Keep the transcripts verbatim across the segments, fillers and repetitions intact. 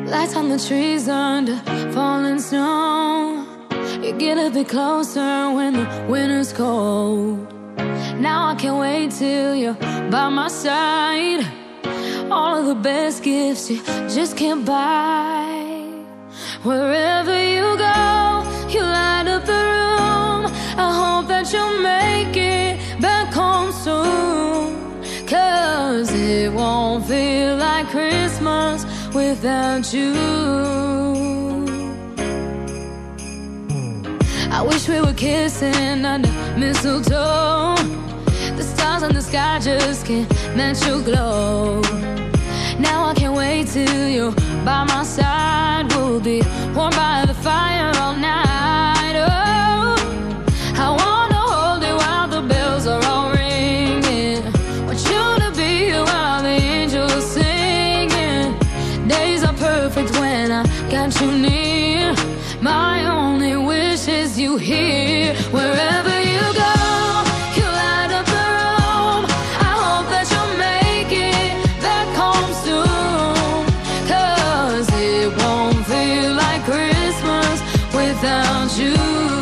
Lights on the trees under falling snow. You get a bit closer when the winter's cold. Now I can't wait till you're by my side. All of the best gifts you just can't buy. Wherever you go, you light up the room. I hope that you'll make it back home soon, 'cause it won't feel like Christmas without you. I wish we were kissing under mistletoe. The stars in the sky just can't match your glow. Now I can't wait till you're by my side. We'll be warm by the fire all night. Oh, I wanna hold you while the bells are all ringing. Want you to be here while the angels singing. Days are perfect when I got you near. My only wish is you here. Wherever you go, you light up the room. I hope that you'll make it back home soon, 'cause it won't feel like Christmas without you.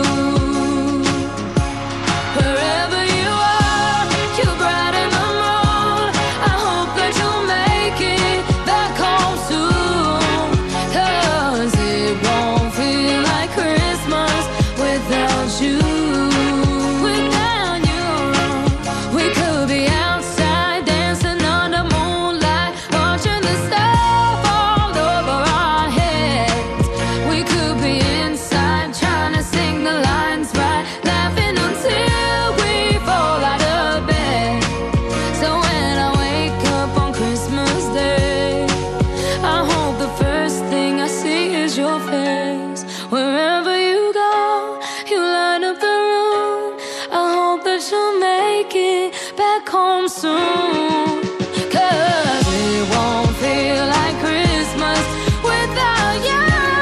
Wherever you are, you brighten the moon. I hope that you'll make it back home soon, 'cause it won't feel like Christmas without you. Without you, we could be outside dancing under moonlight, watching the stars fall over our heads. We could be inside trying to sing the lines right, laughing until we fall out of bed. So when I wake up on Christmas Day, I hope the first thing I see is your face. Wherever you go, you light up the room. I hope that you'll make it back home soon, 'cause it won't feel like Christmas without you.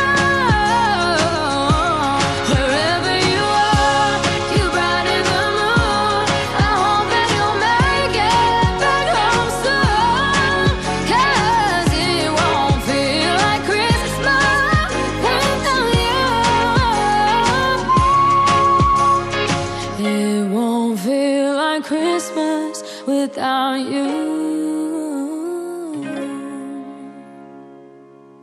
Wherever you are, you brighten the moon. I hope that you'll make it back home soon, 'cause it won't feel like Christmas without you. It won't feel like Christmas without you.